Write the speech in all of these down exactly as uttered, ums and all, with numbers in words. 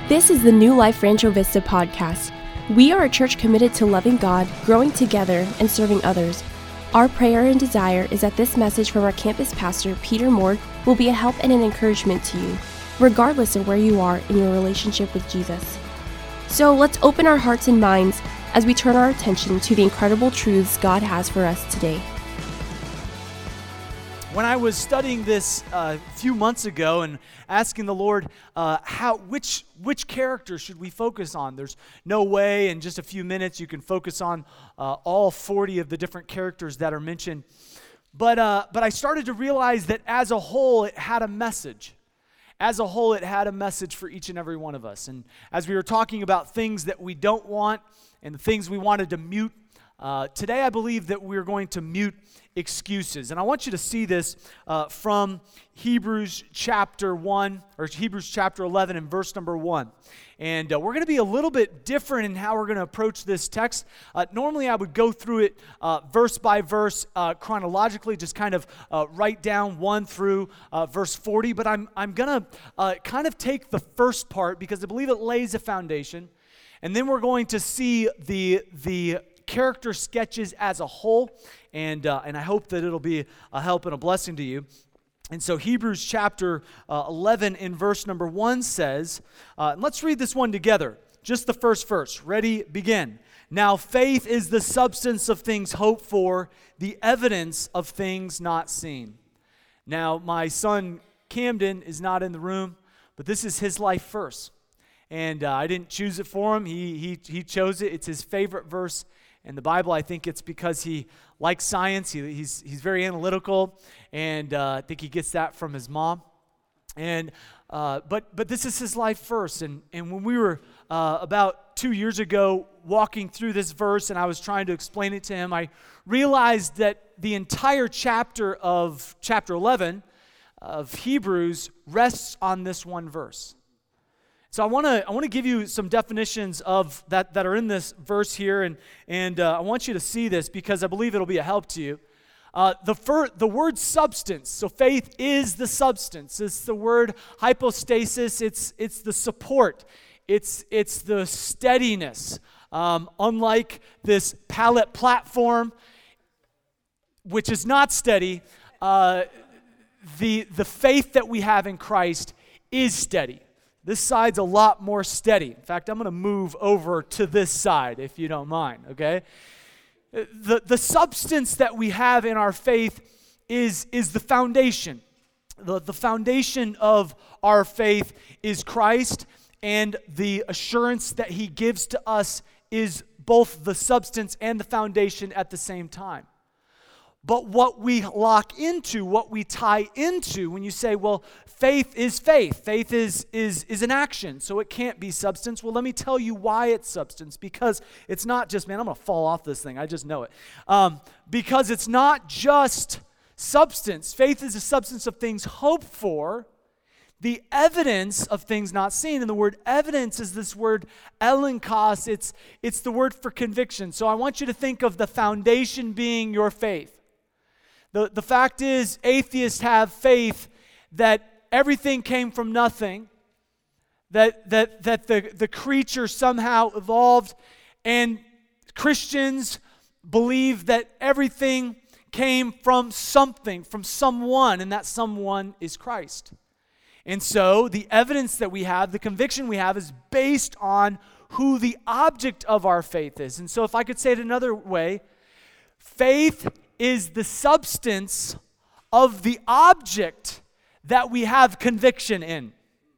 This is the New Life Rancho Vista podcast. We are a church committed to loving God, growing together, and serving others. Our prayer and desire is that this message from our campus pastor, Peter Moore, will be a help and an encouragement to you, regardless of where you are in your relationship with Jesus. So let's open our hearts and minds as we turn our attention to the incredible truths God has for us today. When I was studying this uh, a few months ago and asking the Lord, uh, how which which character should we focus on? There's no way in just a few minutes you can focus on uh, all forty of the different characters that are mentioned. But uh, but I started to realize that as a whole, it had a message. As a whole, it had a message for each and every one of us. And as we were talking about things that we don't want and the things we wanted to mute, uh, today I believe that we're going to mute excuses. And I want you to see this uh, from Hebrews chapter one, or Hebrews chapter eleven and verse number one. And uh, we're going to be a little bit different in how we're going to approach this text. Uh, normally I would go through it uh, verse by verse uh, chronologically, just kind of uh, write down one through uh, verse forty, but I'm, I'm going to uh, kind of take the first part because I believe it lays a foundation, and then we're going to see the the character sketches as a whole, and uh, and I hope that it'll be a help and a blessing to you. And so Hebrews chapter uh, eleven in verse number one says, uh, and let's read this one together, just the first verse. Ready, begin. Now faith is the substance of things hoped for, the evidence of things not seen. Now my son Camden is not in the room, but this is his life verse. And uh, I didn't choose it for him, he, he, he chose it. It's his favorite verse in the Bible. I think it's because he likes science. He, he's he's very analytical, and uh, I think he gets that from his mom. And uh, but but this is his life verse. And and when we were uh, about two years ago walking through this verse, and I was trying to explain it to him, I realized that the entire chapter of chapter eleven of Hebrews rests on this one verse. So I want to I want to give you some definitions of that that are in this verse here, and and uh, I want you to see this because I believe it'll be a help to you. Uh, the fir- the word substance. So faith is the substance. It's the word hypostasis. It's it's the support. It's it's the steadiness. Um, unlike this pallet platform, which is not steady, uh, the the faith that we have in Christ is steady. This side's a lot more steady. In fact, I'm going to move over to this side, if you don't mind, okay? The, the substance that we have in our faith is, is the foundation. The, the foundation of our faith is Christ, and the assurance that He gives to us is both the substance and the foundation at the same time. But what we lock into, what we tie into, when you say, well, faith is faith. Faith is, is, is an action, so it can't be substance. Well, let me tell you why it's substance. Because it's not just, man, I'm going to fall off this thing. I just know it. Um, because it's not just substance. Faith is a substance of things hoped for, the evidence of things not seen. And the word evidence is this word elenkos. It's, it's the word for conviction. So I want you to think of the foundation being your faith. The, the fact is, atheists have faith that everything came from nothing, that, that, that the, the creature somehow evolved, and Christians believe that everything came from something, from someone, and that someone is Christ. And so the evidence that we have, the conviction we have, is based on who the object of our faith is. And so if I could say it another way, faith is the substance of the object that we have conviction in.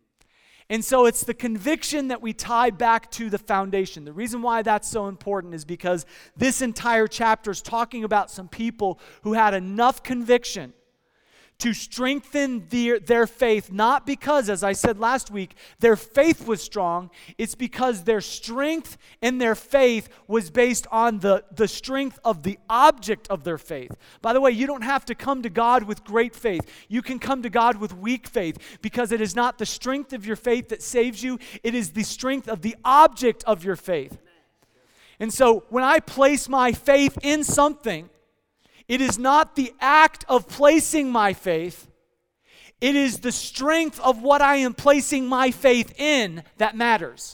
And so it's the conviction that we tie back to the foundation. The reason why that's so important is because this entire chapter is talking about some people who had enough conviction to strengthen their, their faith, not because, as I said last week, their faith was strong. It's because their strength and their faith was based on the, the strength of the object of their faith. By the way, you don't have to come to God with great faith. You can come to God with weak faith because it is not the strength of your faith that saves you. It is the strength of the object of your faith. And so when I place my faith in something, it is not the act of placing my faith. It is the strength of what I am placing my faith in that matters.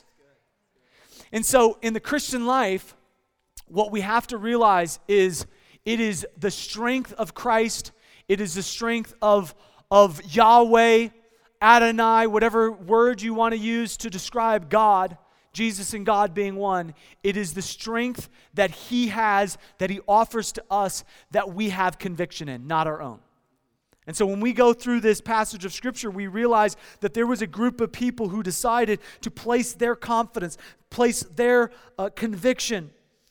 And so in the Christian life, what we have to realize is it is the strength of Christ, it is the strength of, of Yahweh, Adonai, whatever word you want to use to describe God, Jesus and God being one. It is the strength that He has, that He offers to us, that we have conviction in, not our own. And so when we go through this passage of Scripture, we realize that there was a group of people who decided to place their confidence, place their uh, conviction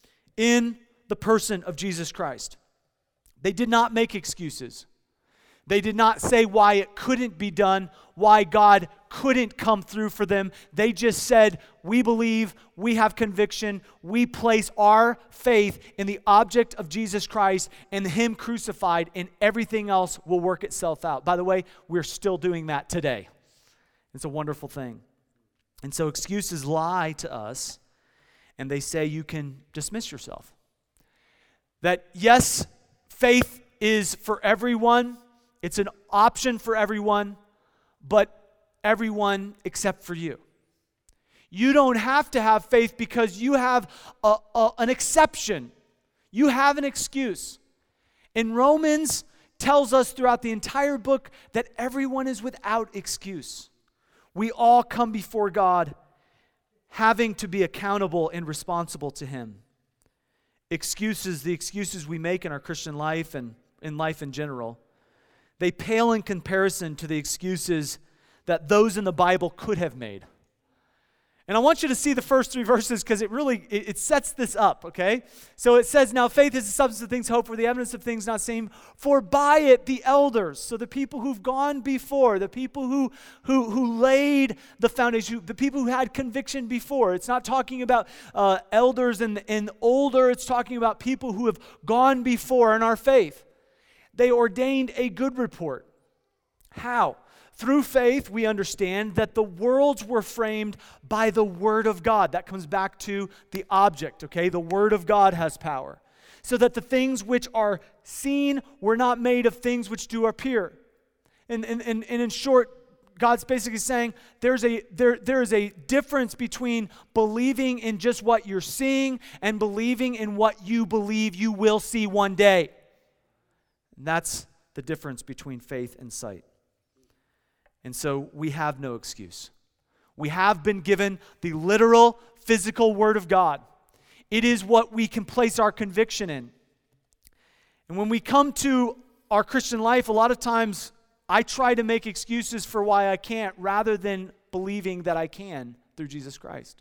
in the person of Jesus Christ. They did not make excuses. They did not say why it couldn't be done, why God couldn't come through for them. They just said, we believe, we have conviction, we place our faith in the object of Jesus Christ and Him crucified, and everything else will work itself out. By the way, we're still doing that today. It's a wonderful thing. And so excuses lie to us, and they say you can dismiss yourself. That yes, faith is for everyone. It's an option for everyone, but everyone except for you. You don't have to have faith because you have a, a, an exception. You have an excuse. And Romans tells us throughout the entire book that everyone is without excuse. We all come before God having to be accountable and responsible to Him. Excuses, the excuses we make in our Christian life and in life in general, they pale in comparison to the excuses that those in the Bible could have made. And I want you to see the first three verses because it really, it, it sets this up, okay? So it says, now faith is the substance of things hoped for, the evidence of things not seen, for by it the elders, so the people who've gone before, the people who, who, who laid the foundation, the people who had conviction before. It's not talking about uh, elders and, and older, it's talking about people who have gone before in our faith. They ordained a good report. How? Through faith, we understand that the worlds were framed by the Word of God. That comes back to the object, okay? The Word of God has power. So that the things which are seen were not made of things which do appear. And, and, and, and in short, God's basically saying there's a there there is a difference between believing in just what you're seeing and believing in what you believe you will see one day. And that's the difference between faith and sight. And so we have no excuse. We have been given the literal, physical Word of God. It is what we can place our conviction in. And when we come to our Christian life, a lot of times I try to make excuses for why I can't rather than believing that I can through Jesus Christ.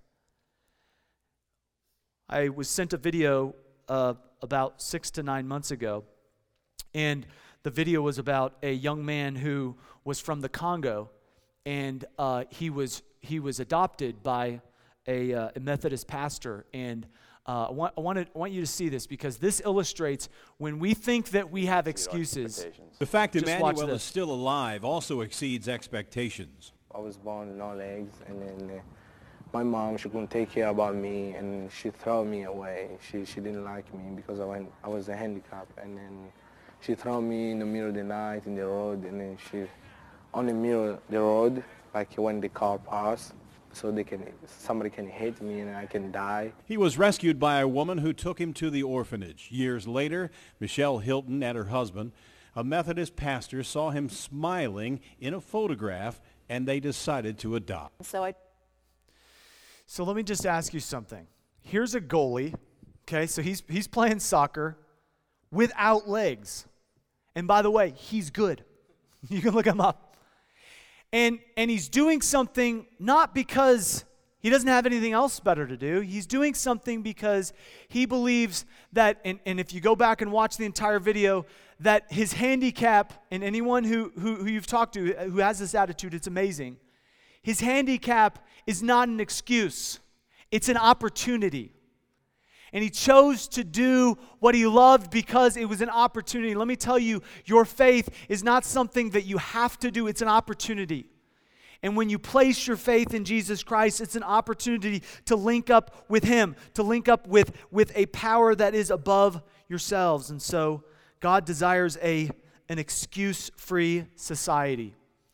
I was sent a video uh, about six to nine months ago. And the video was about a young man who was from the Congo, and uh, he was he was adopted by a, uh, a Methodist pastor. And uh, I, want, I, wanted, I want you to see this because this illustrates when we think that we have excuses. The fact Emmanuel is still alive also exceeds expectations. I was born no legs, and then uh, my mom, she couldn't take care about me, and she threw me away. She she didn't like me because I went I was a handicap, and then she threw me in the middle of the night in the road, and then she on the middle of the road, like when the car passed, so they can somebody can hit me and I can die. He was rescued by a woman who took him to the orphanage. Years later, Michelle Hilton and her husband, a Methodist pastor, saw him smiling in a photograph, and they decided to adopt. So I. So let me just ask you something. Here's a goalie, okay? So he's he's playing soccer without legs. And by the way, he's good. You can look him up. And and he's doing something not because he doesn't have anything else better to do. He's doing something because he believes that, and, and if you go back and watch the entire video, that his handicap, and anyone who, who, who you've talked to who has this attitude, it's amazing. His handicap is not an excuse. It's an opportunity. And he chose to do what he loved because it was an opportunity. Let me tell you, your faith is not something that you have to do. It's an opportunity. And when you place your faith in Jesus Christ, it's an opportunity to link up with Him, to link up with, with a power that is above yourselves. And so God desires a, an excuse-free society.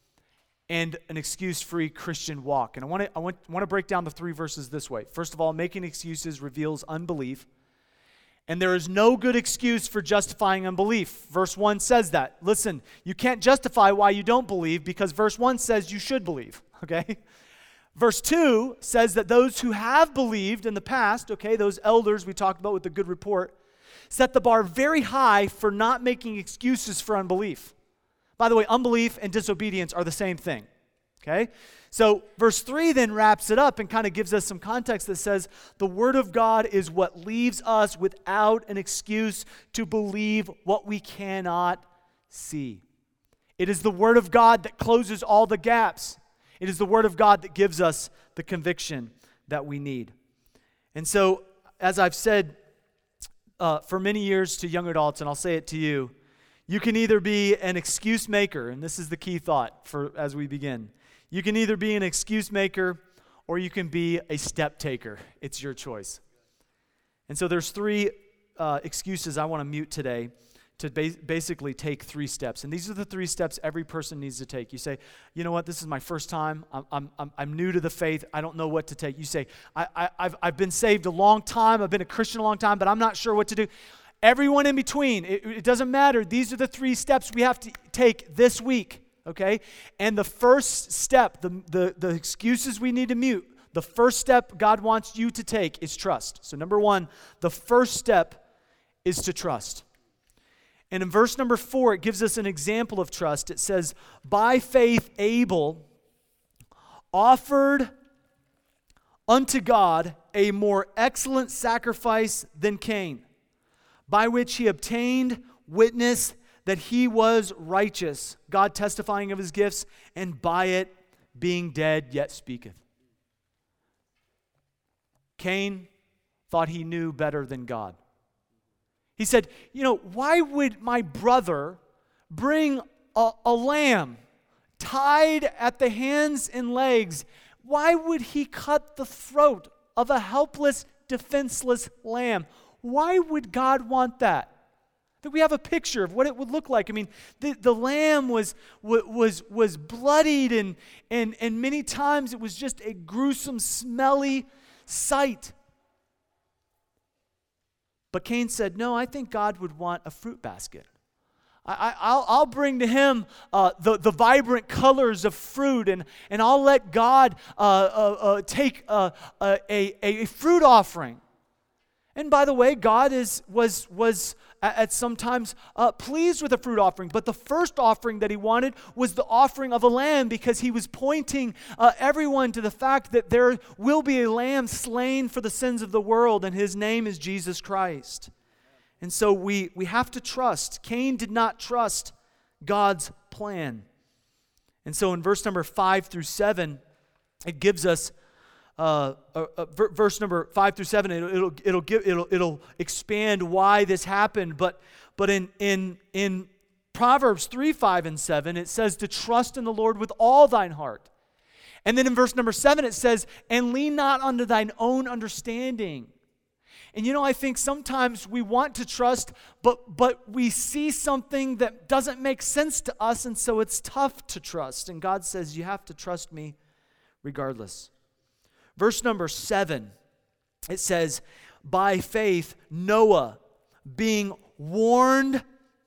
and an excuse-free Christian walk. And I want to I want, want to break down the three verses this way. First of all, making excuses reveals unbelief. And there is no good excuse for justifying unbelief. Verse one says that. Listen, you can't justify why you don't believe because verse one says you should believe, okay? Verse two says that those who have believed in the past, okay, those elders we talked about with the good report, set the bar very high for not making excuses for unbelief. By the way, unbelief and disobedience are the same thing, okay? So verse three then wraps it up and kind of gives us some context that says the Word of God is what leaves us without an excuse to believe what we cannot see. It is the Word of God that closes all the gaps. It is the Word of God that gives us the conviction that we need. And so, as I've said uh, for many years to young adults, and I'll say it to you, you can either be an excuse maker, and this is the key thought for as we begin. You can either be an excuse maker or you can be a step taker. It's your choice. And so there's three uh, excuses I want to mute today to ba- basically take three steps. And these are the three steps every person needs to take. You say, you know what, this is my first time. I'm I'm I'm, I'm new to the faith. I don't know what to take. You say, I, I, I've, I've been saved a long time. I've been a Christian a long time, but I'm not sure what to do. Everyone in between, it, it doesn't matter. These are the three steps we have to take this week. Okay? And the first step, the, the, the excuses we need to mute, the first step God wants you to take is trust. So number one, the first step is to trust. And in verse number four, it gives us an example of trust. It says, by faith Abel offered unto God a more excellent sacrifice than Cain, by which he obtained witness that he was righteous, God testifying of his gifts, and by it being dead yet speaketh. Cain thought he knew better than God. He said, you know, why would my brother bring a, a lamb tied at the hands and legs? Why would he cut the throat of a helpless, defenseless lamb? Why would God want that? That we have a picture of what it would look like. I mean, the, the lamb was was was bloodied, and and and many times it was just a gruesome, smelly sight. But Cain said, "No, I think God would want a fruit basket. I, I, I'll I'll bring to Him uh, the the vibrant colors of fruit, and and I'll let God uh, uh, uh, take uh, uh, a a fruit offering." And by the way, God is was was at sometimes uh, pleased with a fruit offering, but the first offering that he wanted was the offering of a lamb, because he was pointing uh, everyone to the fact that there will be a lamb slain for the sins of the world, and his name is Jesus Christ. And so we we have to trust. Cain did not trust God's plan. And so in verse number five through seven, it gives us Uh, uh, uh, verse number five through seven. It'll it'll it'll give it'll it'll expand why this happened. But but in in in Proverbs three, five, and seven, it says to trust in the Lord with all thine heart. And then in verse number seven, it says, and lean not unto thine own understanding. And you know, I think sometimes we want to trust, but but we see something that doesn't make sense to us, and so it's tough to trust. And God says, you have to trust me regardless. Verse number seven, it says, by faith Noah, being warned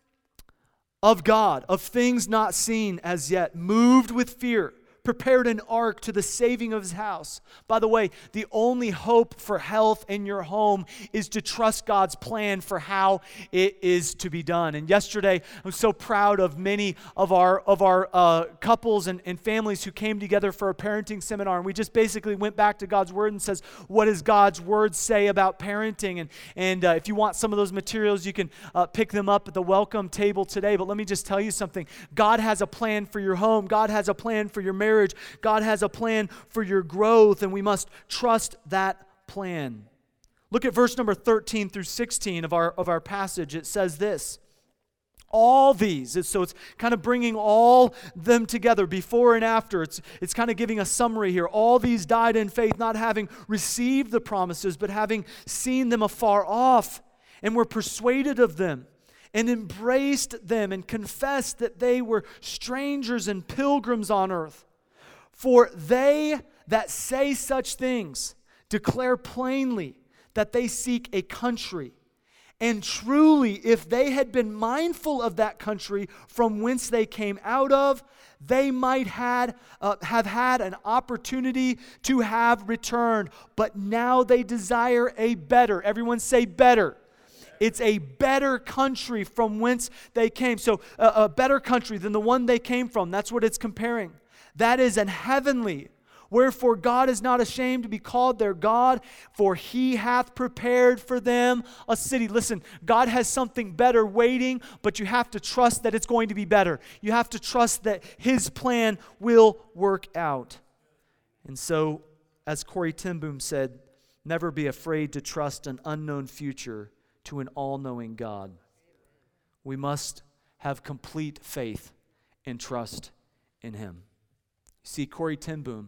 of God, of things not seen as yet, moved with fear, prepared an ark to the saving of his house. By the way, the only hope for health in your home is to trust God's plan for how it is to be done. And yesterday, I'm so proud of many of our of our uh, couples and, and families who came together for a parenting seminar. And we just basically went back to God's Word and says, what does God's Word say about parenting? And, and uh, if you want some of those materials, you can uh, pick them up at the welcome table today. But let me just tell you something. God has a plan for your home. God has a plan for your marriage. God has a plan for your growth, and we must trust that plan. Look at verse number thirteen through sixteen of our, of our passage. It says this, all these, so it's kind of bringing all them together, before and after. It's, it's kind of giving a summary here. All these died in faith, not having received the promises, but having seen them afar off, and were persuaded of them, and embraced them, and confessed that they were strangers and pilgrims on earth. For they that say such things declare plainly that they seek a country. And truly, if they had been mindful of that country from whence they came out of, they might had, uh, have had an opportunity to have returned. But now they desire a better. Everyone say better. It's a better country from whence they came. So uh, a better country than the one they came from. That's what it's comparing. That is an heavenly. Wherefore God is not ashamed to be called their God, for he hath prepared for them a city. Listen, God has something better waiting, but you have to trust that it's going to be better. You have to trust that his plan will work out. And so, as Corrie ten Boom said, never be afraid to trust an unknown future to an all-knowing God. We must have complete faith and trust in him. You see, Corrie ten Boom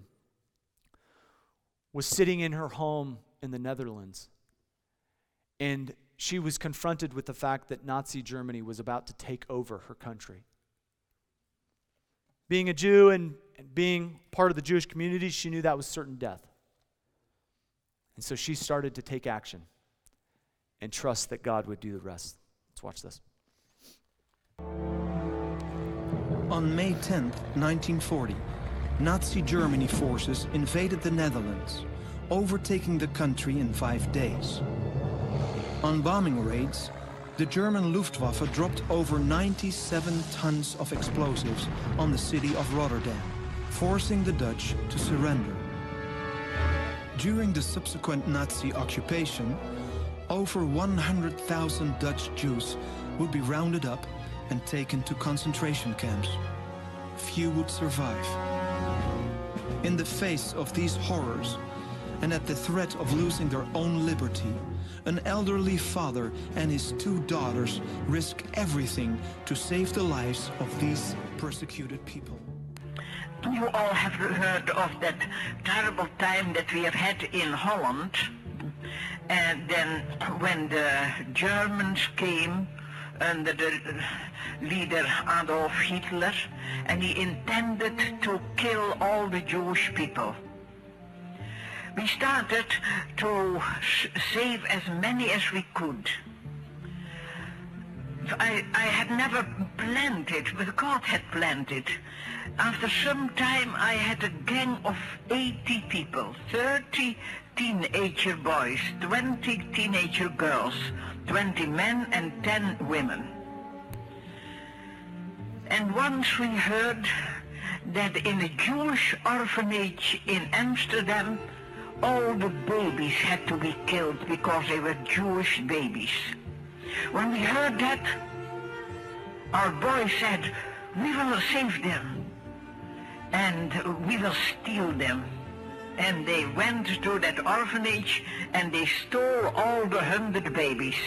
was sitting in her home in the Netherlands, and she was confronted with the fact that Nazi Germany was about to take over her country. Being a Jew and, and being part of the Jewish community, she knew that was certain death. And so she started to take action and trust that God would do the rest. Let's watch this. On May tenth, nineteen forty, Nazi Germany forces invaded the Netherlands, overtaking the country in five days. On bombing raids, the German Luftwaffe dropped over ninety-seven tons of explosives on the city of Rotterdam, forcing the Dutch to surrender. During the subsequent Nazi occupation, over one hundred thousand Dutch Jews would be rounded up and taken to concentration camps. Few would survive. In the face of these horrors, and at the threat of losing their own liberty, an elderly father and his two daughters risk everything to save the lives of these persecuted people. You all have heard of that terrible time that we have had in Holland. And then when the Germans came under the leader Adolf Hitler, and he intended to kill all the Jewish people. We started to save as many as we could. I, I had never planned it, but God had planned it. After some time I had a gang of eighty people, thirty teenager boys, twenty teenager girls, twenty men and ten women. And once we heard that in a Jewish orphanage in Amsterdam, all the babies had to be killed because they were Jewish babies. When we heard that, our boy said, we will save them and we will steal them. And they went to that orphanage and they stole all the hundred babies.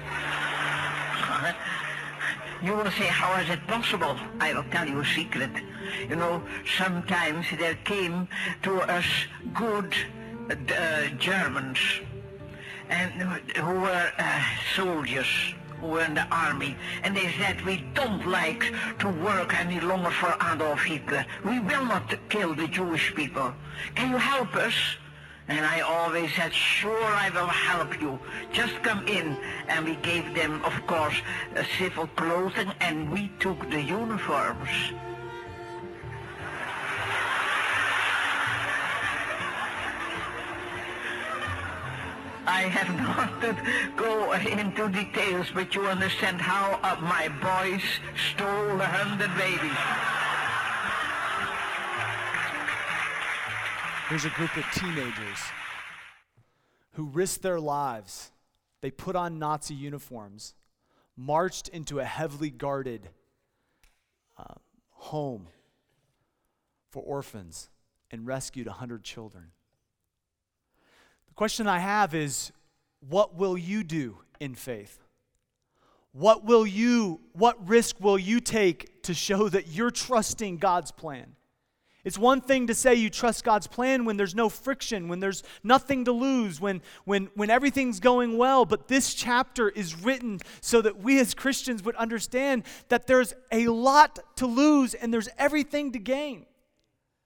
You will say, how is it possible? I will tell you a secret. You know, sometimes there came to us good uh, Germans and who were uh, soldiers, who were in the army, and they said, we don't like to work any longer for Adolf Hitler. We will not kill the Jewish people. Can you help us? And I always said, sure, I will help you. Just come in. And we gave them, of course, uh, civil clothing, and we took the uniforms. I have not to go into details, but you understand how uh, my boys stole a hundred babies. There's a group of teenagers who risked their lives. They put on Nazi uniforms, marched into a heavily guarded uh, home for orphans, and rescued one hundred children. The question I have is, what will you do in faith? What will you, what risk will you take to show that you're trusting God's plan? It's one thing to say you trust God's plan when there's no friction, when there's nothing to lose, when, when, when everything's going well. But this chapter is written so that we as Christians would understand that there's a lot to lose and there's everything to gain.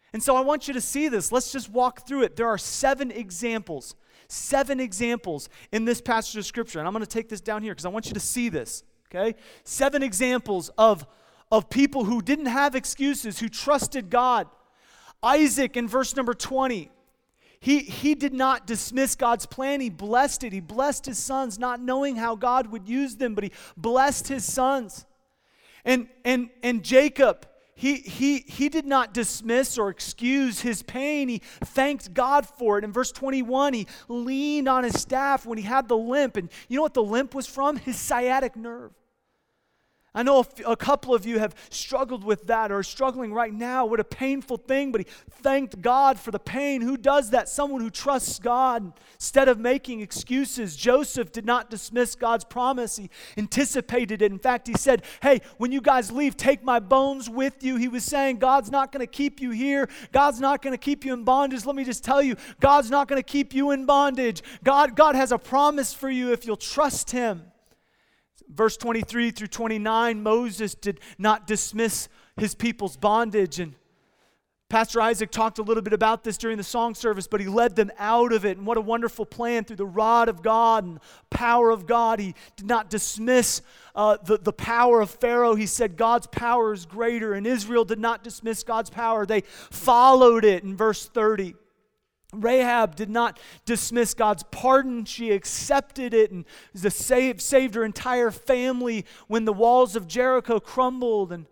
And so I want you to see this. Let's just walk through it. There are seven examples, seven examples in this passage of Scripture. And I'm going to take this down here because I want you to see this, okay? Seven examples of, of people who didn't have excuses, who trusted God. Isaac in verse number twenty, he, he did not dismiss God's plan. He blessed it. He blessed his sons, not knowing how God would use them, but he blessed his sons. And, and, and Jacob, He, he, he did not dismiss or excuse his pain. He thanked God for it. In verse twenty-one, he leaned on his staff when he had the limp. And you know what the limp was from? His sciatic nerve. I know a, f- a couple of you have struggled with that or are struggling right now. What a painful thing, but he thanked God for the pain. Who does that? Someone who trusts God instead of making excuses. Joseph did not dismiss God's promise. He anticipated it. In fact, he said, hey, when you guys leave, take my bones with you. He was saying, God's not going to keep you here. God's not going to keep you in bondage. Let me just tell you, God's not going to keep you in bondage. God, God has a promise for you if you'll trust him. Verse twenty-three through twenty-nine, Moses did not dismiss his people's bondage. And Pastor Isaac talked a little bit about this during the song service, but he led them out of it. And what a wonderful plan through the rod of God and power of God. He did not dismiss uh, the, the power of Pharaoh. He said God's power is greater. And Israel did not dismiss God's power. They followed it in verse thirty. Rahab did not dismiss God's pardon. She accepted it and saved, saved her entire family when the walls of Jericho crumbled. And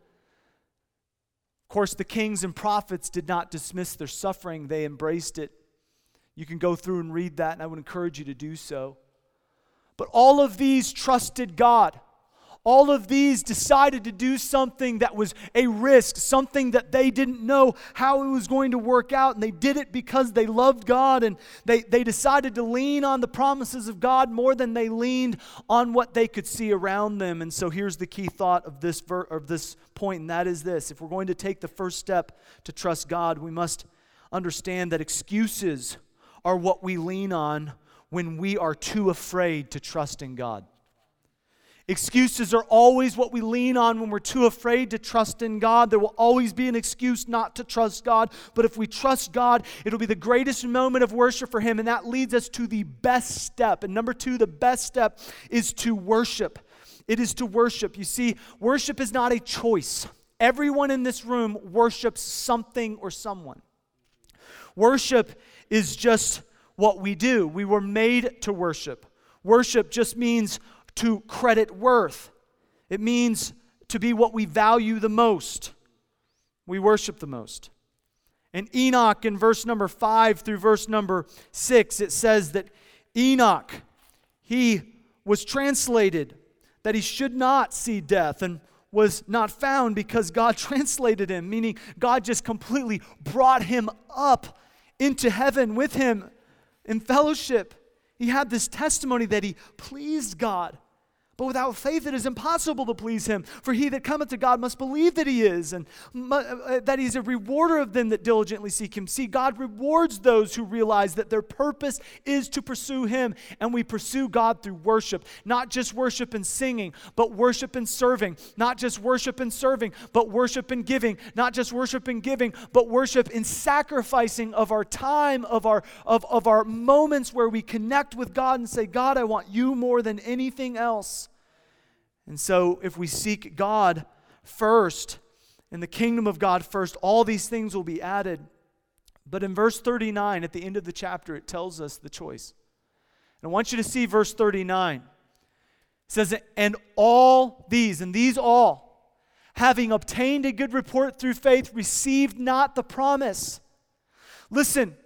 of course, the kings and prophets did not dismiss their suffering. They embraced it. You can go through and read that, and I would encourage you to do so. But all of these trusted God. All of these decided to do something that was a risk, something that they didn't know how it was going to work out, and they did it because they loved God, and they, they decided to lean on the promises of God more than they leaned on what they could see around them. And so here's the key thought of this, ver- of this point, and that is this. If we're going to take the first step to trust God, we must understand that excuses are what we lean on when we are too afraid to trust in God. Excuses are always what we lean on when we're too afraid to trust in God. There will always be an excuse not to trust God. But if we trust God, it'll be the greatest moment of worship for Him. And that leads us to the best step. And number two, the best step is to worship. It is to worship. You see, worship is not a choice. Everyone in this room worships something or someone. Worship is just what we do. We were made to worship. Worship just means to credit worth. It means to be what we value the most. We worship the most. In Enoch, in verse number five through verse number six, it says that Enoch, he was translated that he should not see death and was not found because God translated him, meaning God just completely brought him up into heaven with him in fellowship. He had this testimony that he pleased God. But without faith it is impossible to please Him. For he that cometh to God must believe that He is, and that He's a rewarder of them that diligently seek Him. See, God rewards those who realize that their purpose is to pursue Him. And we pursue God through worship. Not just worship and singing, but worship and serving. Not just worship and serving, but worship and giving. Not just worship and giving, but worship in sacrificing of our time, of our, of, of our moments where we connect with God and say, God, I want You more than anything else. And so if we seek God first, and the kingdom of God first, all these things will be added. But in verse thirty-nine, at the end of the chapter, it tells us the choice. And I want you to see verse thirty-nine. It says, and all these, and these all, having obtained a good report through faith, received not the promise. Listen,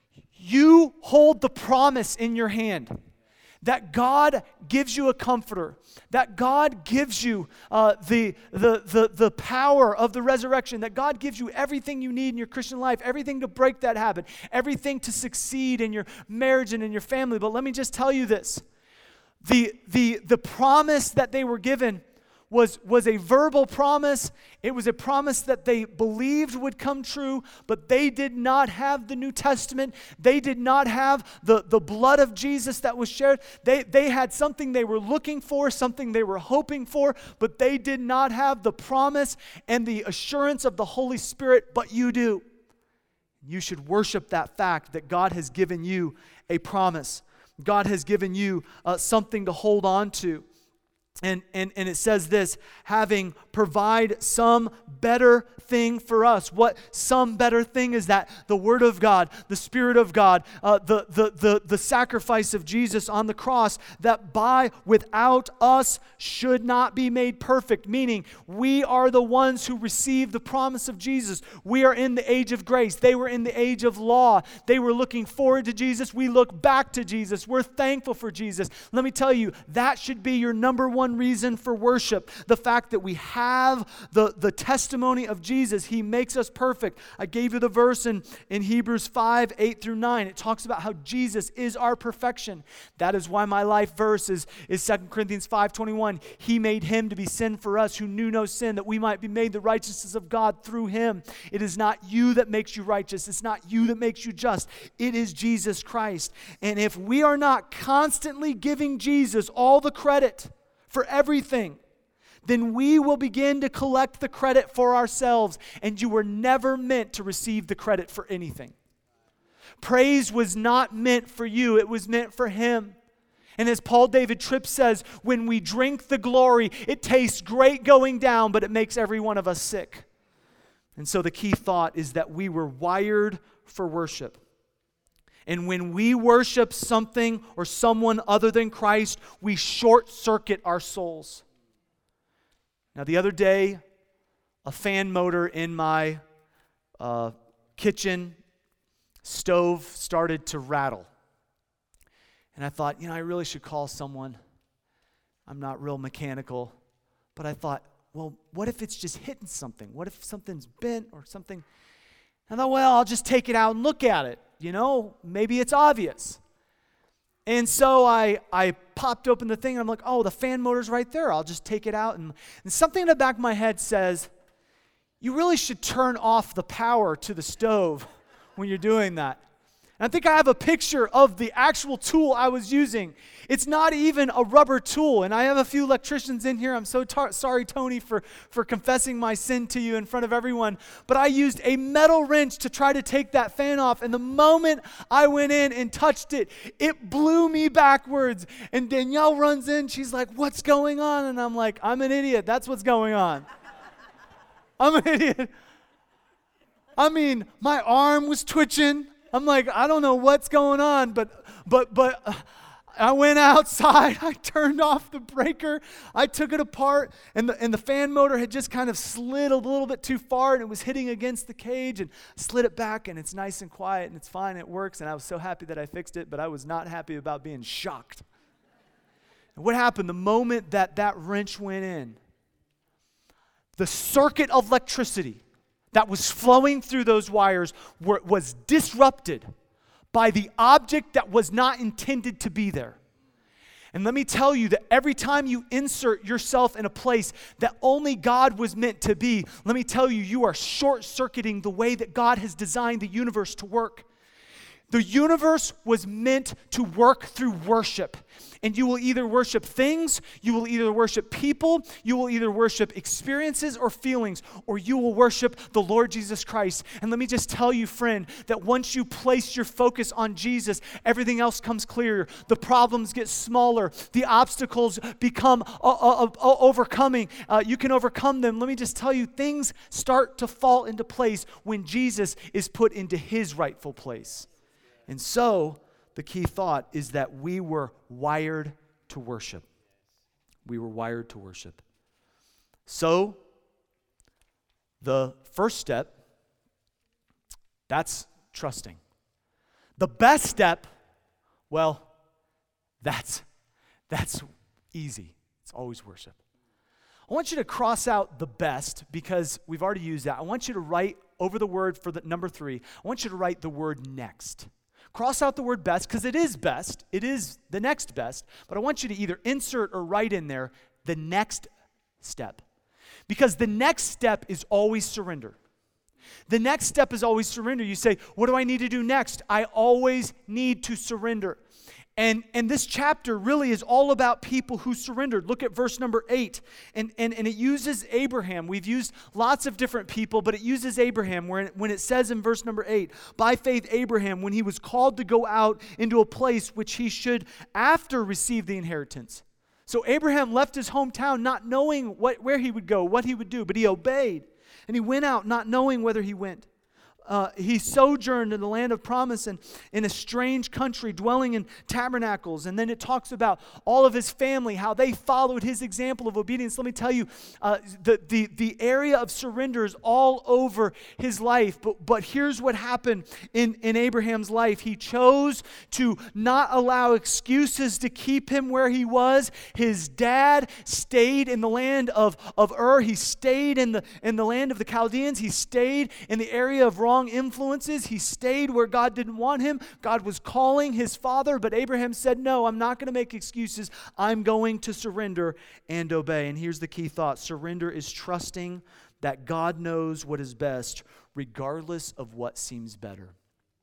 you hold the promise in your hand. That God gives you a comforter, that God gives you uh, the, the, the, the power of the resurrection, that God gives you everything you need in your Christian life, everything to break that habit, everything to succeed in your marriage and in your family. But let me just tell you this, the, the, the promise that they were given was, was a verbal promise. It was a promise that they believed would come true, but they did not have the New Testament. They did not have the, the blood of Jesus that was shared. They, they had something they were looking for, something they were hoping for, but they did not have the promise and the assurance of the Holy Spirit, but you do. You should worship that fact that God has given you a promise. God has given you uh, something to hold on to. And, and, and it says this, having provide some better thing for us. What some better thing is that? The Word of God, the Spirit of God, uh, the, the, the, the sacrifice of Jesus on the cross, that by, without us, should not be made perfect. Meaning, we are the ones who receive the promise of Jesus. We are in the age of grace. They were in the age of law. They were looking forward to Jesus. We look back to Jesus. We're thankful for Jesus. Let me tell you, that should be your number one reason for worship. The fact that we have the, the testimony of Jesus. He makes us perfect. I gave you the verse in, in Hebrews five, eight through nine. It talks about how Jesus is our perfection. That is why my life verse is, is Second Corinthians five twenty-one. He made him to be sin for us who knew no sin, that we might be made the righteousness of God through him. It is not you that makes you righteous. It's not you that makes you just. It is Jesus Christ. And if we are not constantly giving Jesus all the credit for everything, then we will begin to collect the credit for ourselves, and you were never meant to receive the credit for anything. Praise was not meant for you, it was meant for him. And as Paul David Tripp says, when we drink the glory, it tastes great going down, but it makes every one of us sick. And so the key thought is that we were wired for worship. And when we worship something or someone other than Christ, we short-circuit our souls. Now, the other day, a fan motor in my uh, kitchen stove started to rattle. And I thought, you know, I really should call someone. I'm not real mechanical. But I thought, well, what if it's just hitting something? What if something's bent or something? I thought, well, I'll just take it out and look at it. You know, maybe it's obvious. And so I I popped open the thing, and I'm like, oh, the fan motor's right there. I'll just take it out. And, and something in the back of my head says, you really should turn off the power to the stove when you're doing that. And I think I have a picture of the actual tool I was using. It's not even a rubber tool. And I have a few electricians in here. I'm so tar- sorry, Tony, for, for confessing my sin to you in front of everyone. But I used a metal wrench to try to take that fan off. And the moment I went in and touched it, it blew me backwards. And Danielle runs in. She's like, what's going on? And I'm like, I'm an idiot. That's what's going on. I'm an idiot. I mean, my arm was twitching. I'm like, I don't know what's going on, but but but uh, I went outside, I turned off the breaker, I took it apart, and the and the fan motor had just kind of slid a little bit too far, and it was hitting against the cage, and slid it back, and it's nice and quiet, and it's fine, it works, and I was so happy that I fixed it, but I was not happy about being shocked. And what happened? The moment that that wrench went in, the circuit of electricity that was flowing through those wires were, was disrupted by the object that was not intended to be there. And let me tell you that every time you insert yourself in a place that only God was meant to be, let me tell you, you are short-circuiting the way that God has designed the universe to work. The universe was meant to work through worship. And you will either worship things, you will either worship people, you will either worship experiences or feelings, or you will worship the Lord Jesus Christ. And let me just tell you, friend, that once you place your focus on Jesus, everything else comes clearer. The problems get smaller. The obstacles become uh, uh, uh, overcoming. Uh, you can overcome them. Let me just tell you, things start to fall into place when Jesus is put into his rightful place. And so, the key thought is that we were wired to worship. We were wired to worship. So, the first step, that's trusting. The best step, well, that's, that's easy. It's always worship. I want you to cross out the best because we've already used that. I want you to write over the word for the number three. I want you to write the word next. Cross out the word best because it is best. It is the next best. But I want you to either insert or write in there the next step. Because the next step is always surrender. The next step is always surrender. You say, what do I need to do next? I always need to surrender. And, and this chapter really is all about people who surrendered. Look at verse number eight. And, and, and it uses Abraham. We've used lots of different people, but it uses Abraham where, when it says in verse number eight, by faith Abraham, when he was called to go out into a place which he should after receive the inheritance. So Abraham left his hometown not knowing what, where he would go, what he would do, but he obeyed. And he went out not knowing whether he went. Uh, he sojourned in the land of promise and in a strange country, dwelling in tabernacles. And then it talks about all of his family, how they followed his example of obedience. Let me tell you, uh, the, the, the area of surrender is all over his life. But, but here's what happened in, in Abraham's life. He chose to not allow excuses to keep him where he was. His dad stayed in the land of, of Ur. He stayed in the, in the land of the Chaldeans. He stayed in the area of wrong influences. He stayed where God didn't want him. God was calling his father, but Abraham said, no, I'm not going to make excuses. I'm going to surrender and obey. And here's the key thought. Surrender is trusting that God knows what is best, regardless of what seems better.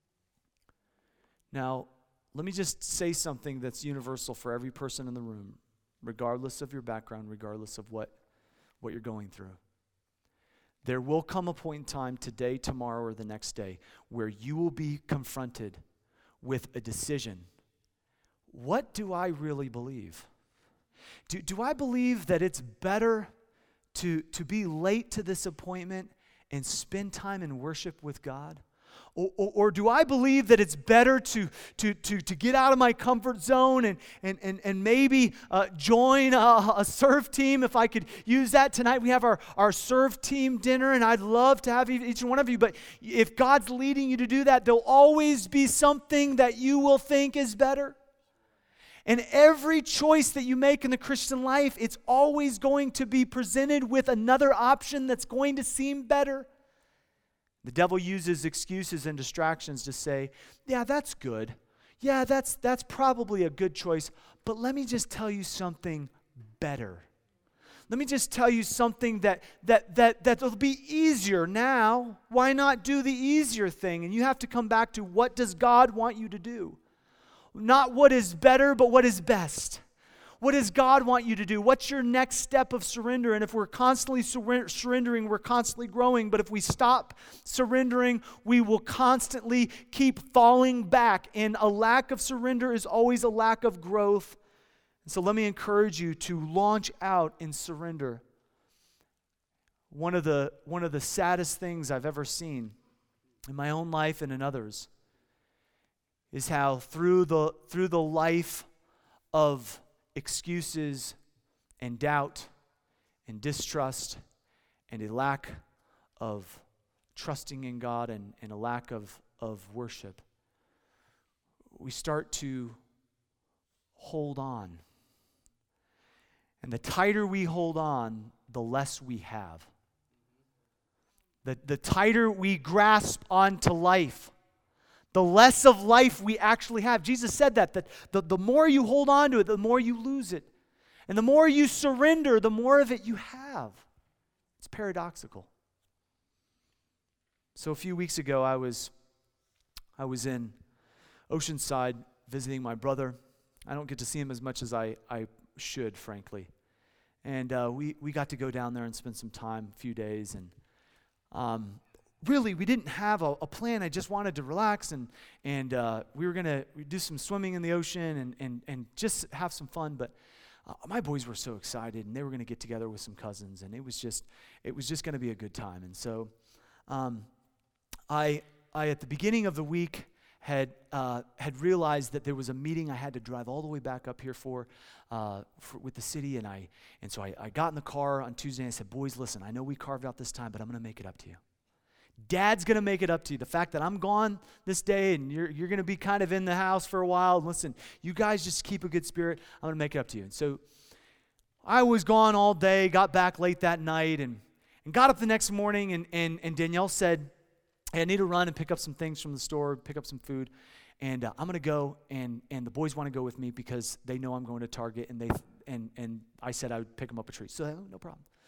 Now, let me just say something that's universal for every person in the room, regardless of your background, regardless of what, what you're going through. There will come a point in time today, tomorrow, or the next day where you will be confronted with a decision. What do I really believe? Do, do I believe that it's better to, to be late to this appointment and spend time in worship with God? Or, or, or do I believe that it's better to, to, to, to get out of my comfort zone and, and, and, and maybe uh, join a, a serve team if I could use that tonight? We have our, our serve team dinner, and I'd love to have each one of you. But if God's leading you to do that, there'll always be something that you will think is better. And every choice that you make in the Christian life, it's always going to be presented with another option that's going to seem better. The devil uses excuses and distractions to say, yeah, that's good. Yeah, that's that's probably a good choice. But let me just tell you something better. Let me just tell you something that that that that'll be easier now. Why not do the easier thing? And you have to come back to, what does God want you to do? Not what is better, but what is best. What does God want you to do? What's your next step of surrender? And if we're constantly sur- surrendering, we're constantly growing. But if we stop surrendering, we will constantly keep falling back. And a lack of surrender is always a lack of growth. And so let me encourage you to launch out in surrender. One of the, one of the saddest things I've ever seen in my own life and in others is how through the, through the life of excuses and doubt and distrust and a lack of trusting in God and, and a lack of, of worship, we start to hold on. And the tighter we hold on, the less we have. The, the tighter we grasp onto life, the less of life we actually have. Jesus said that, that the, the more you hold on to it, the more you lose it. And the more you surrender, the more of it you have. It's paradoxical. So a few weeks ago, I was, I was in Oceanside visiting my brother. I don't get to see him as much as I, I should, frankly. And uh, we, we got to go down there and spend some time, a few days, and um, really, we didn't have a, a plan. I just wanted to relax, and and uh, we were going to do some swimming in the ocean and and and just have some fun. But uh, my boys were so excited, and they were going to get together with some cousins, and it was just it was just going to be a good time. And so, um, I I at the beginning of the week had uh, had realized that there was a meeting I had to drive all the way back up here for, uh, for with the city, and I and so I, I got in the car on Tuesday and I said, boys, listen, I know we carved out this time, but I'm going to make it up to you. Dad's going to make it up to you. The fact that I'm gone this day and you're you're going to be kind of in the house for a while, listen, you guys just keep a good spirit. I'm going to make it up to you. And so I was gone all day, got back late that night, and, and got up the next morning, and, and, and Danielle said, hey, I need to run and pick up some things from the store, pick up some food, and uh, I'm going to go, and, and the boys want to go with me because they know I'm going to Target, and they and, and I said I would pick them up a treat. So, oh, no problem.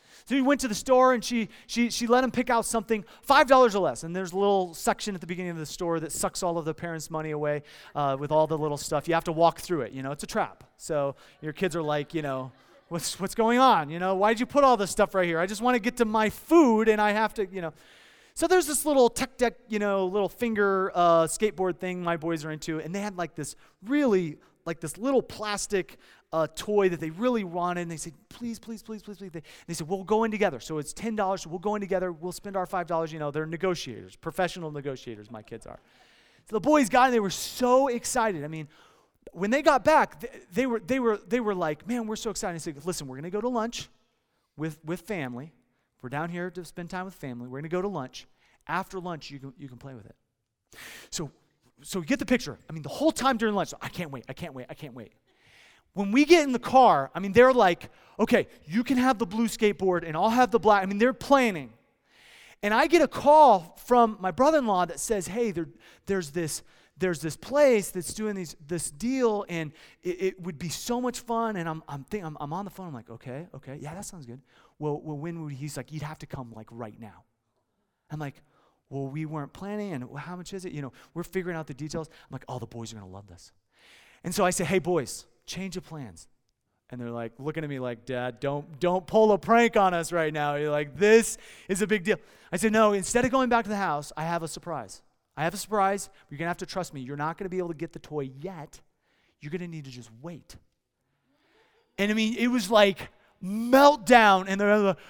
So he went to the store, and she she she let him pick out something five dollars or less. And there's a little section at the beginning of the store that sucks all of the parents' money away uh, with all the little stuff. You have to walk through it. You know, it's a trap. So your kids are like, you know, what's what's going on? You know, why'd you put all this stuff right here? I just want to get to my food, and I have to, you know. So there's this little tech deck, you know, little finger uh, skateboard thing my boys are into, and they had like this really, like this little plastic uh, toy that they really wanted, and they said, please, please, please, please, please. They, they said, we'll go in together. So it's ten dollars, so we'll go in together, we'll spend our five dollars, you know, they're negotiators, professional negotiators, my kids are. So the boys got in, they were so excited. I mean, when they got back, they, they were they were they were like, man, we're so excited. I said, listen, we're gonna go to lunch with with family. We're down here to spend time with family. We're going to go to lunch. After lunch, you can you can play with it. So, so get the picture. I mean, the whole time during lunch, I can't wait, I can't wait, I can't wait. When we get in the car, I mean, they're like, okay, you can have the blue skateboard and I'll have the black. I mean, they're planning. And I get a call from my brother-in-law that says, hey, there, there's this there's this place that's doing these this deal, and it, it would be so much fun. And I'm I'm think I'm, I'm on the phone. I'm like, okay, okay, yeah, that sounds good. Well, well, when would he's like, you'd have to come like right now. I'm like, well, we weren't planning, and how much is it? You know, we're figuring out the details. I'm like, oh, the boys are gonna love this. And so I say, hey, boys, change of plans. And they're like looking at me like, Dad, don't don't pull a prank on us right now. You're like, this is a big deal. I said, no, instead of going back to the house, I have a surprise. I have a surprise. You're going to have to trust me. You're not going to be able to get the toy yet. You're going to need to just wait. And I mean, it was like meltdown. And they're like,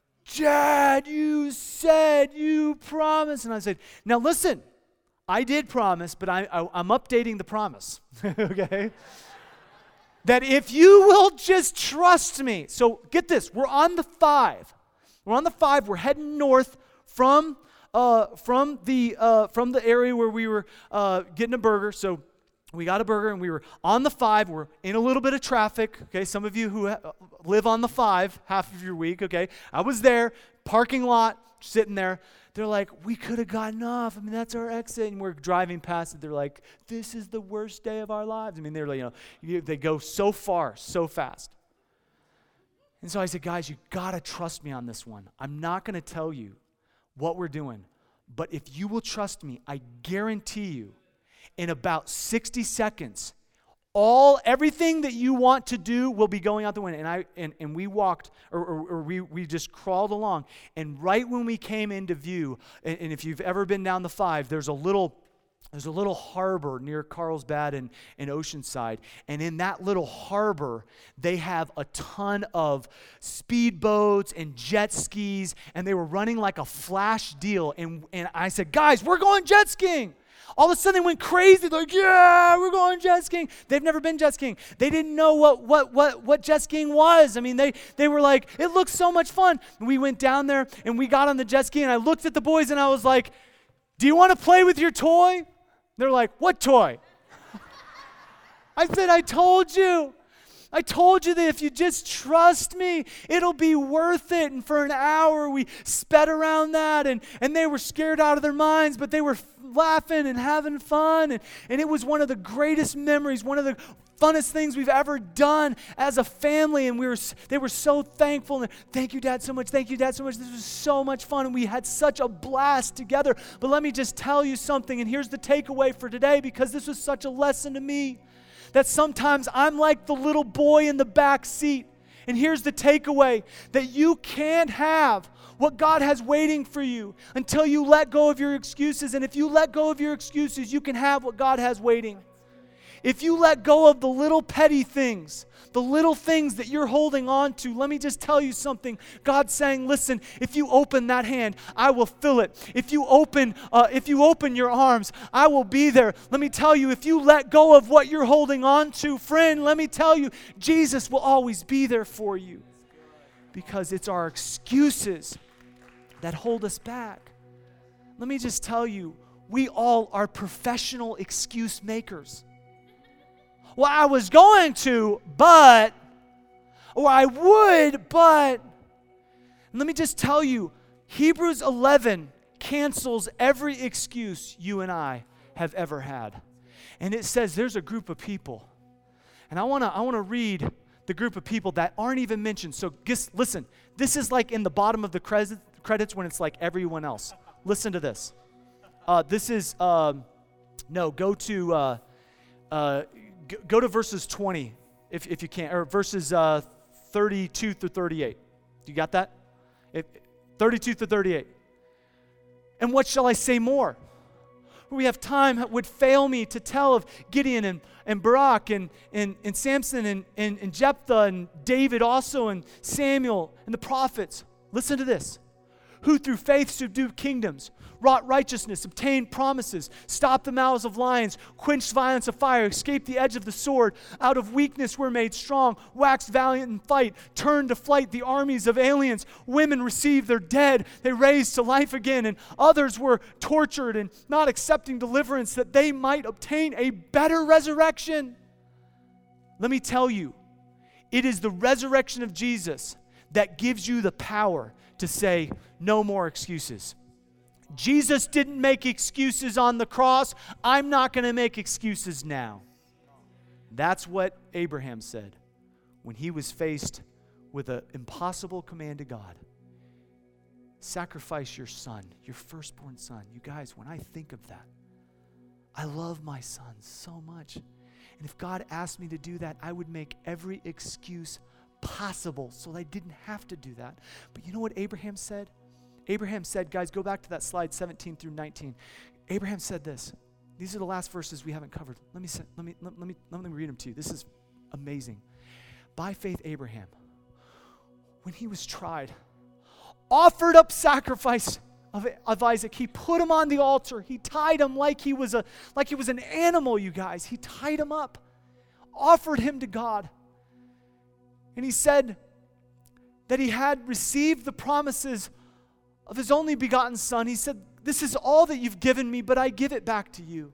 Dad, you said, you promised. And I said, now listen, I did promise, but I, I, I'm updating the promise. Okay? That if you will just trust me. So get this, we're on the five. We're on the five. We're heading north from uh, from the uh, from the area where we were uh, getting a burger. So we got a burger and we were on the five. We're in a little bit of traffic. Okay, some of you who ha- live on the five half of your week. Okay, I was there, parking lot, sitting there. They're like, we could have gotten off. I mean, that's our exit. And we're driving past it. They're like, this is the worst day of our lives. I mean, they're like, you know, you, they go so far, so fast. And so I said, guys, you got to trust me on this one. I'm not going to tell you what we're doing. But if you will trust me, I guarantee you, in about sixty seconds, all everything that you want to do will be going out the window. And I and, and we walked, or, or, or we we just crawled along. And right when we came into view, and, and if you've ever been down the five, there's a little there's a little harbor near Carlsbad and, and Oceanside. And in that little harbor, they have a ton of speedboats and jet skis, and they were running like a flash deal. And and I said, guys, we're going jet skiing. All of a sudden they went crazy. They're like, yeah, we're going jet skiing. They've never been jet skiing. They didn't know what what what what jet skiing was. I mean, they they were like, it looks so much fun. And we went down there and we got on the jet ski, and I looked at the boys and I was like, do you want to play with your toy? They're like, what toy? I said, I told you. I told you that if you just trust me, it'll be worth it. And for an hour, we sped around that, and, and they were scared out of their minds, but they were f- laughing and having fun. And, and it was one of the greatest memories, one of the funnest things we've ever done as a family. And we were they were so thankful. And thank you, Dad, so much. Thank you, Dad, so much. This was so much fun, and we had such a blast together. But let me just tell you something, and here's the takeaway for today, because this was such a lesson to me. That sometimes I'm like the little boy in the back seat. And here's the takeaway, that you can't have what God has waiting for you until you let go of your excuses. And if you let go of your excuses, you can have what God has waiting. If you let go of the little petty things, the little things that you're holding on to, let me just tell you something. God's saying, listen, if you open that hand, I will fill it. If you open, uh, if you open your arms, I will be there. Let me tell you, if you let go of what you're holding on to, friend, let me tell you, Jesus will always be there for you. Because it's our excuses that hold us back. Let me just tell you, we all are professional excuse makers. Well, I was going to, but, or I would, but. And let me just tell you, Hebrews eleven cancels every excuse you and I have ever had. And it says there's a group of people. And I want to I want to read the group of people that aren't even mentioned. So just listen, this is like in the bottom of the credit, credits when it's like everyone else. Listen to this. Uh, this is, um, no, go to uh, uh, g- go to verses twenty, if, if you can, or verses uh, thirty-two through thirty-eight. You got that? If, thirty-two through thirty-eight. And what shall I say more? We have time would fail me to tell of Gideon and, and Barak and, and, and Samson and, and, and Jephthah and David also and Samuel and the prophets. Listen to this. Who through faith subdued kingdoms, wrought righteousness, obtained promises, stopped the mouths of lions, quenched violence of fire, escaped the edge of the sword, out of weakness were made strong, waxed valiant in fight, turned to flight the armies of aliens. Women received their dead, they raised to life again, and others were tortured and not accepting deliverance that they might obtain a better resurrection. Let me tell you, it is the resurrection of Jesus that gives you the power to say, no more excuses. Jesus didn't make excuses on the cross. I'm not going to make excuses now. That's what Abraham said when he was faced with an impossible command to God. Sacrifice your son, your firstborn son. You guys, when I think of that, I love my son so much. And if God asked me to do that, I would make every excuse possible so I didn't have to do that. But you know what Abraham said? Abraham said, guys, go back to that slide seventeen through nineteen. Abraham said this. These are the last verses we haven't covered. Let me say, let me let, let me let me read them to you. This is amazing. By faith, Abraham, when he was tried, offered up sacrifice of, of Isaac. He put him on the altar. He tied him like he was a like he was an animal, you guys. He tied him up, offered him to God. And he said that he had received the promises of his only begotten son. He said, this is all that you've given me, but I give it back to you.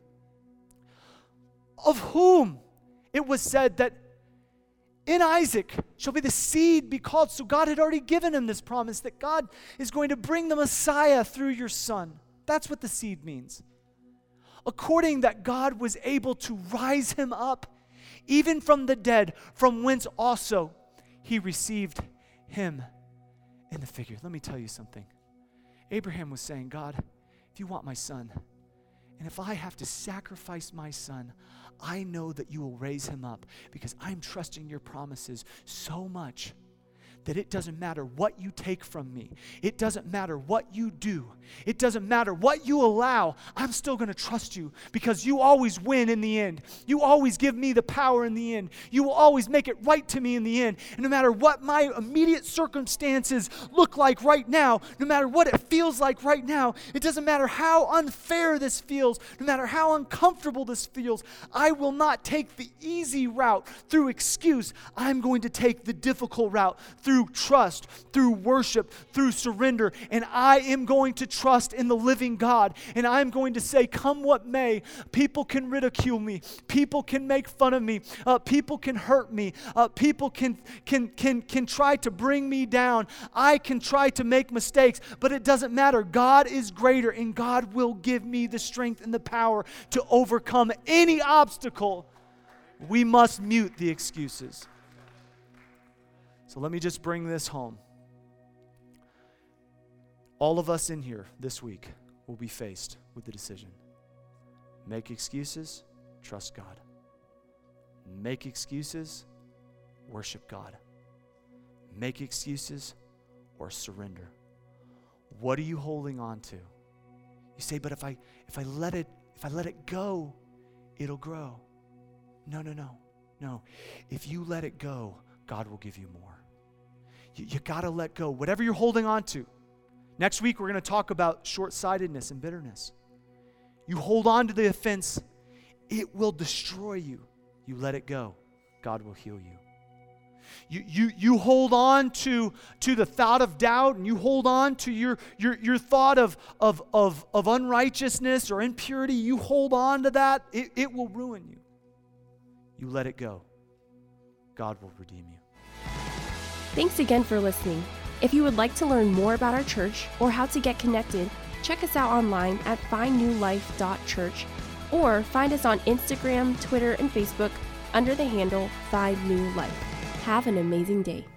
Of whom it was said that in Isaac shall be the seed be called. So God had already given him this promise that God is going to bring the Messiah through your son. That's what the seed means. According that God was able to rise him up, even from the dead, from whence also he received him in the figure. Let me tell you something. Abraham was saying, God, if you want my son, and if I have to sacrifice my son, I know that you will raise him up because I'm trusting your promises so much that it doesn't matter what you take from me. It doesn't matter what you do. It doesn't matter what you allow. I'm still going to trust you because you always win in the end. You always give me the power in the end. You will always make it right to me in the end. And no matter what my immediate circumstances look like right now, no matter what it feels like right now, it doesn't matter how unfair this feels, no matter how uncomfortable this feels, I will not take the easy route through excuse. I'm going to take the difficult route through Through trust, through worship, through surrender. And I am going to trust in the living God. And I'm going to say, come what may, people can ridicule me. People can make fun of me. Uh, people can hurt me. Uh, people can, can, can, can try to bring me down. I can try to make mistakes, but it doesn't matter. God is greater, and God will give me the strength and the power to overcome any obstacle. We must mute the excuses. So let me just bring this home. All of us in here this week will be faced with the decision. Make excuses, trust God. Make excuses, worship God. Make excuses or surrender. What are you holding on to? You say, but if I if I let it if I let it go, it'll grow. No, no, no. No. If you let it go, God will give you more. You, you got to let go. Whatever you're holding on to. Next week, we're going to talk about short-sightedness and bitterness. You hold on to the offense, it will destroy you. You let it go, God will heal you. You, you, you hold on to, to the thought of doubt, and you hold on to your, your, your thought of, of, of, of unrighteousness or impurity. You hold on to that, it, it will ruin you. You let it go. God will redeem you. Thanks again for listening. If you would like to learn more about our church or how to get connected, check us out online at find new life dot church or find us on Instagram, Twitter, and Facebook under the handle Find New Life. Have an amazing day.